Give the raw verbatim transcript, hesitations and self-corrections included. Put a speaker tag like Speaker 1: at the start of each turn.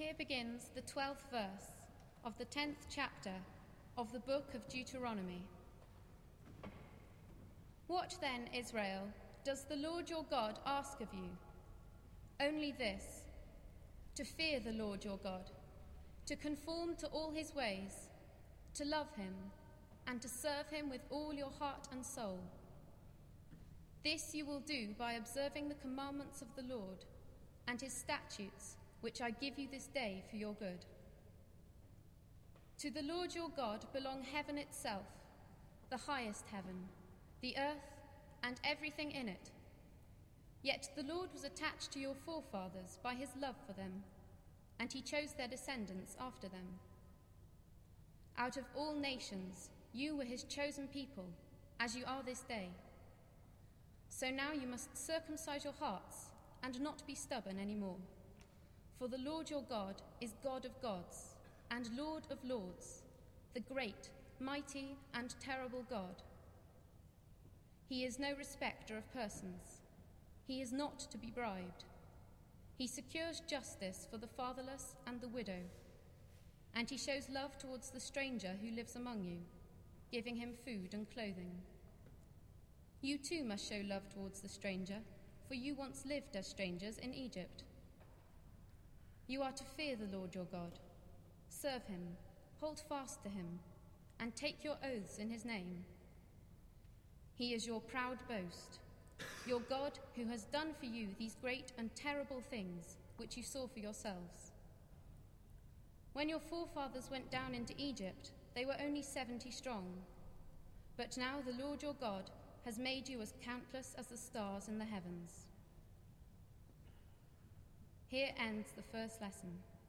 Speaker 1: Here begins the twelfth verse of the tenth chapter of the book of Deuteronomy. What then, Israel, does the Lord your God ask of you? Only this, to fear the Lord your God, to conform to all his ways, to love him, and to serve him with all your heart and soul. This you will do by observing the commandments of the Lord and his statutes, which I give you this day for your good. To the Lord your God belong heaven itself, the highest heaven, the earth, and everything in it. Yet the Lord was attached to your forefathers by his love for them, and he chose their descendants after them. Out of all nations you were his chosen people, as you are this day. So now you must circumcise your hearts and not be stubborn any more. For the Lord your God is God of gods and Lord of lords, the great, mighty, and terrible God. He is no respecter of persons. He is not to be bribed. He secures justice for the fatherless and the widow, and he shows love towards the stranger who lives among you, giving him food and clothing. You too must show love towards the stranger, for you once lived as strangers in Egypt. You are to fear the Lord your God, serve him, hold fast to him, and take your oaths in his name. He is your proud boast, your God who has done for you these great and terrible things which you saw for yourselves. When your forefathers went down into Egypt, they were only seventy strong. But now the Lord your God has made you as countless as the stars in the heavens. Here ends the first lesson.